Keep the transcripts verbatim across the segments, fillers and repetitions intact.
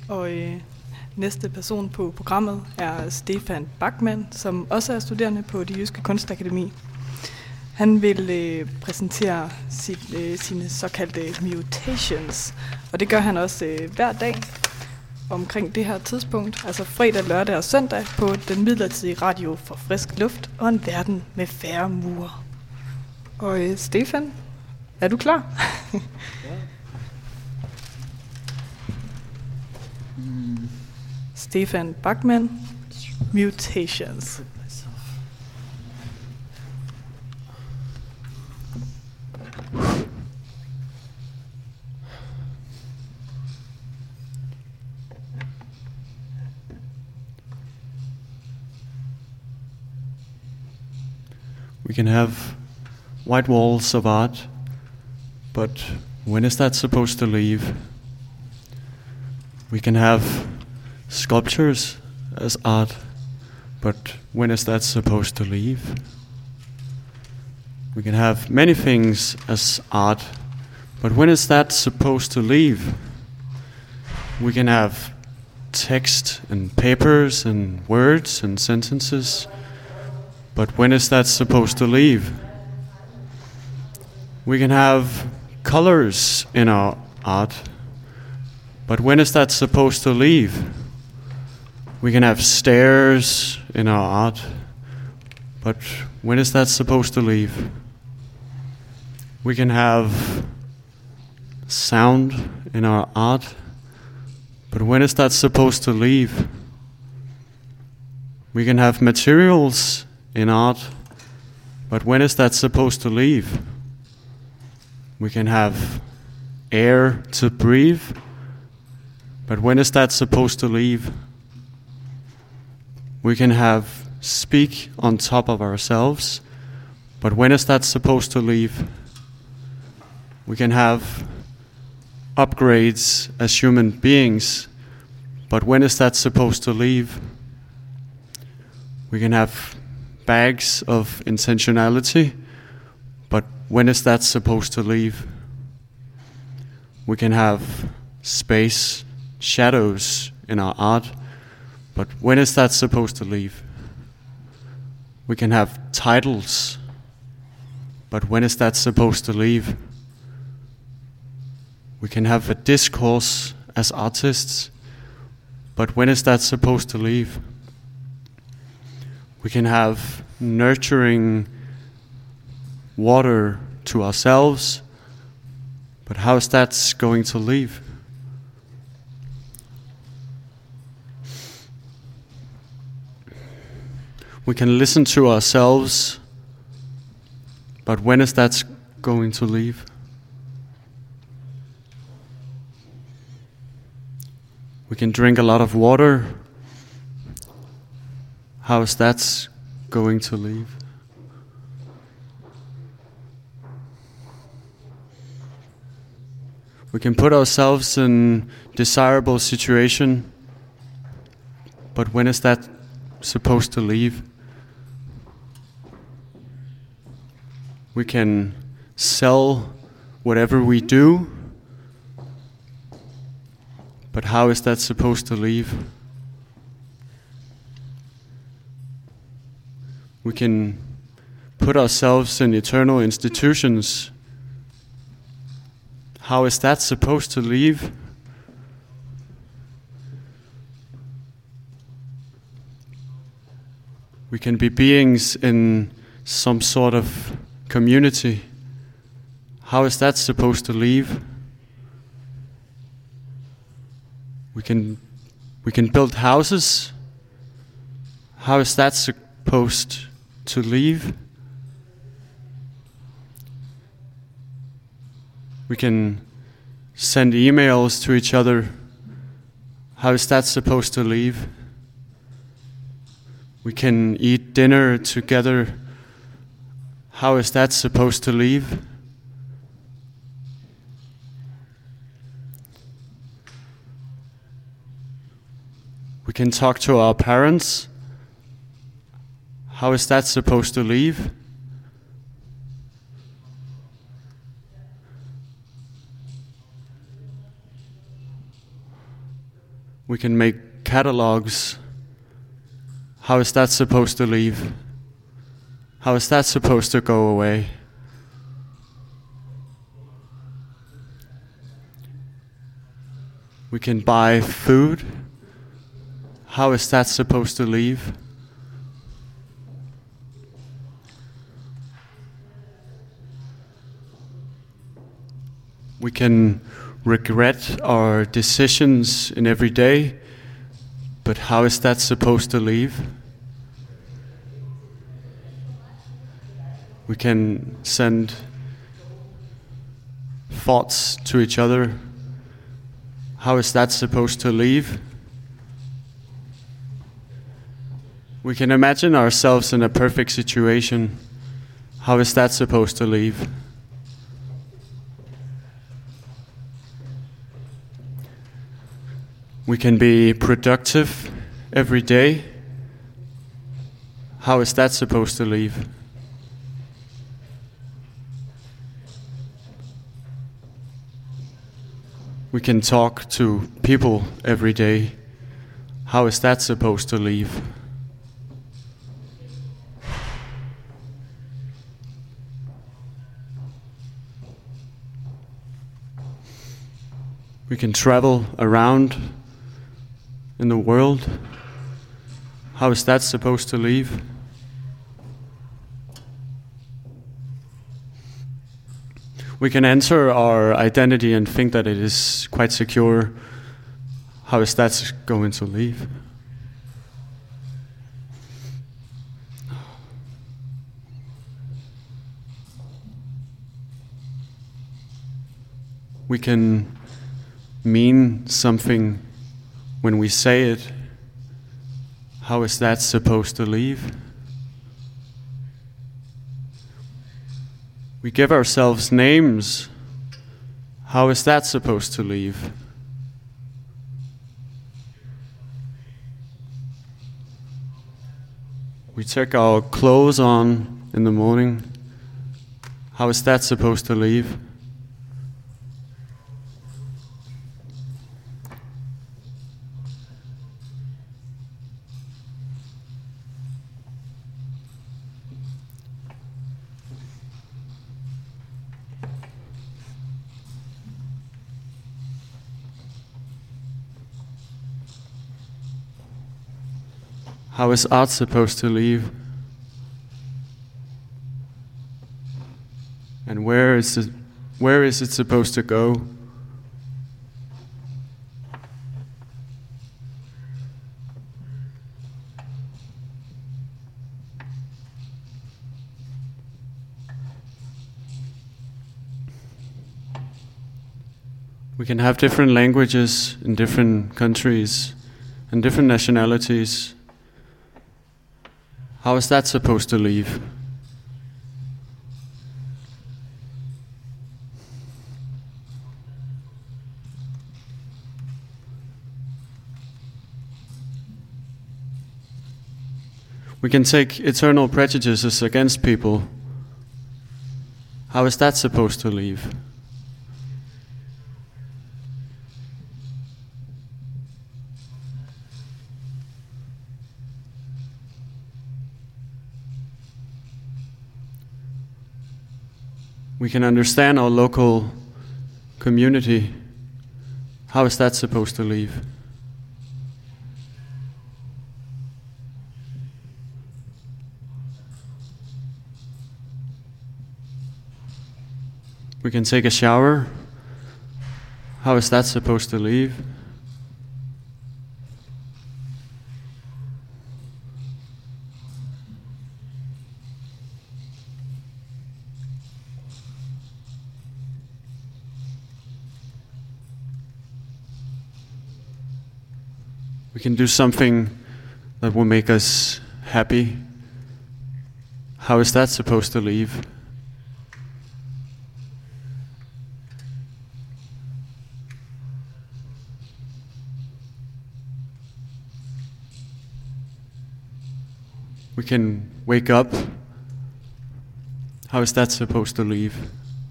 Og øh, næste person på programmet er Stefan Bachmann, som også er studerende på Det Jyske Kunstakademi. Han vil øh, præsentere sit, øh, sine såkaldte mutations, og det gør han også øh, hver dag omkring det her tidspunkt, altså fredag, lørdag og søndag på den midlertidige radio for frisk luft og en verden med færre mure. Og øh, Stefan, er du klar? Ja. mm. Stefan Bachmann, mutations. We can have white walls of art, but when is that supposed to leave? We can have sculptures as art, but when is that supposed to leave? We can have many things as art, but when is that supposed to leave? We can have text and papers and words and sentences, but when is that supposed to leave? We can have colors in our art, but when is that supposed to leave? We can have stairs in our art, but when is that supposed to leave? We can have sound in our art, but when is that supposed to leave? We can have materials in art, but when is that supposed to leave? We can have air to breathe, but when is that supposed to leave? We can have speak on top of ourselves, but when is that supposed to leave? We can have upgrades as human beings, but when is that supposed to leave? We can have bags of intentionality, but when is that supposed to leave? We can have space, shadows in our art, but when is that supposed to leave? We can have titles, but when is that supposed to leave? We can have a discourse as artists, but when is that supposed to leave? We can have nurturing water to ourselves, but how is that going to leave? We can listen to ourselves, but when is that going to leave? We can drink a lot of water. How is that going to leave? We can put ourselves in desirable situation, but when is that supposed to leave? We can sell whatever we do, but how is that supposed to leave? We can put ourselves in eternal institutions. How is that supposed to leave? We can be beings in some sort of community. How is that supposed to leave? We can we can build houses. How is that supposed to leave? We can send emails to each other. How is that supposed to leave? We can eat dinner together. How is that supposed to leave? We can talk to our parents. How is that supposed to leave? We can make catalogs. How is that supposed to leave? How is that supposed to go away? We can buy food. How is that supposed to leave? We can regret our decisions in every day, but how is that supposed to leave? We can send thoughts to each other. How is that supposed to leave? We can imagine ourselves in a perfect situation. How is that supposed to leave? We can be productive every day. How is that supposed to leave? We can talk to people every day. How is that supposed to leave? We can travel around in the world. How is that supposed to leave? We can enter our identity and think that it is quite secure. How is that going to leave? We can mean something when we say it. How is that supposed to leave? We give ourselves names. How is that supposed to leave? We take our clothes on in the morning. How is that supposed to leave? How is art supposed to leave? And where is it, where is it supposed to go? We can have different languages in different countries and different nationalities. How is that supposed to leave? We can take eternal prejudices against people. How is that supposed to leave? We can understand our local community. How is that supposed to leave? We can take a shower. How is that supposed to leave? We can do something that will make us happy. How is that supposed to leave? We can wake up. How is that supposed to leave?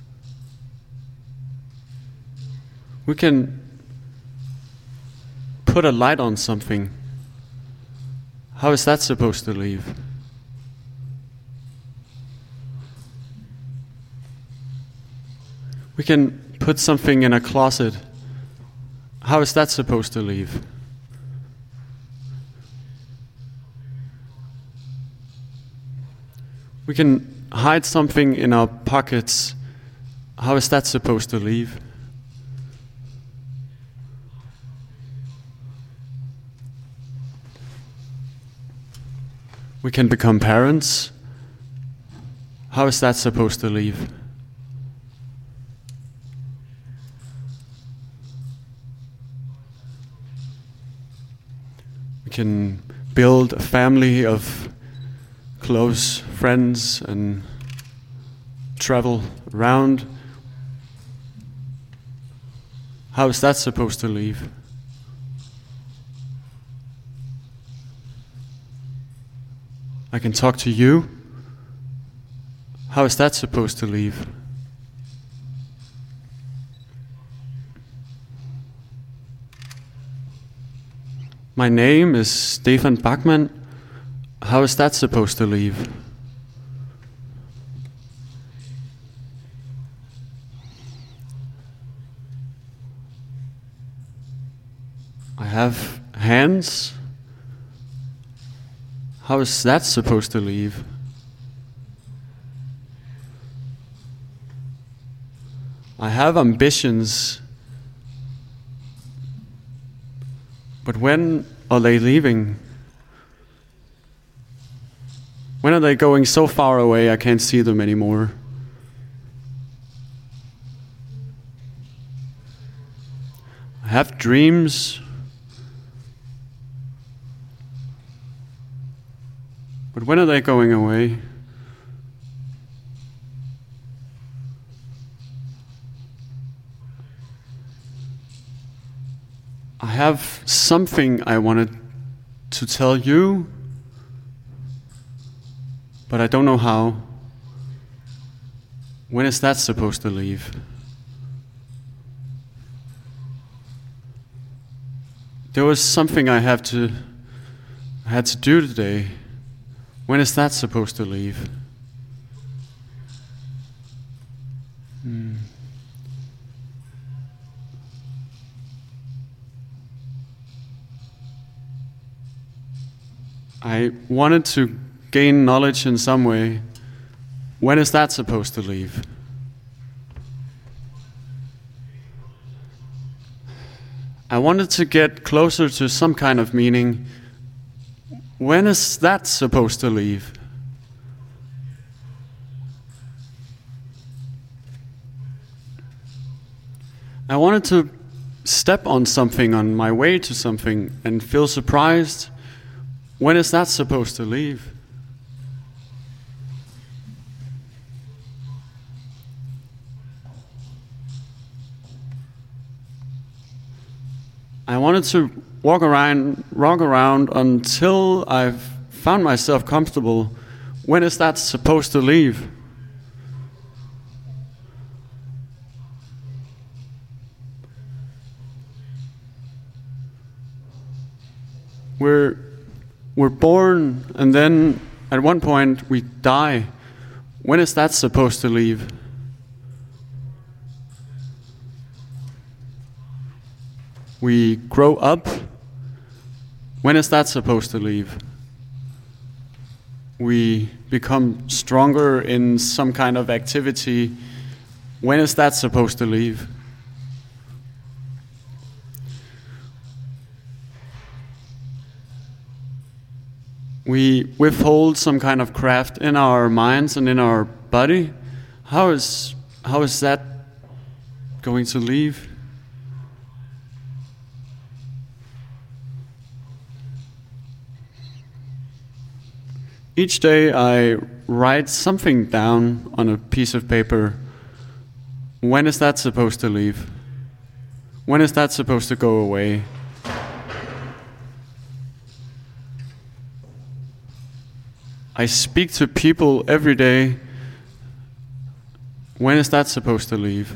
We can put a light on something. How is that supposed to leave? We can put something in a closet. How is that supposed to leave? We can hide something in our pockets. How is that supposed to leave? We can become parents. How is that supposed to leave? We can build a family of close friends and travel around. How is that supposed to leave? I can talk to you. How is that supposed to leave? My name is Stefan Backman. How is that supposed to leave? I have hands. How is that supposed to leave? I have ambitions. But when are they leaving? When are they going so far away I can't see them anymore? I have dreams. But when are they going away? I have something I wanted to tell you, but I don't know how. When is that supposed to leave? There was something I have to I had to do today. When is that supposed to leave? Hmm. I wanted to gain knowledge in some way. When is that supposed to leave? I wanted to get closer to some kind of meaning. When is that supposed to leave? I wanted to step on something on my way to something and feel surprised. When is that supposed to leave? I wanted to walk around, walk around until I've found myself comfortable. When is that supposed to leave? We're we're born, and then at one point we die. When is that supposed to leave? We grow up. When is that supposed to leave? We become stronger in some kind of activity. When is that supposed to leave? We withhold some kind of craft in our minds and in our body. How is how is that going to leave? Each day I write something down on a piece of paper. When is that supposed to leave? When is that supposed to go away? I speak to people every day. When is that supposed to leave?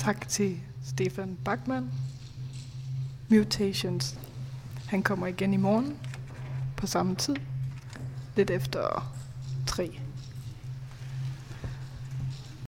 Tak til Stefan Backman. Mutations. Han kommer igen i morgen på samme tid. Lidt efter tre.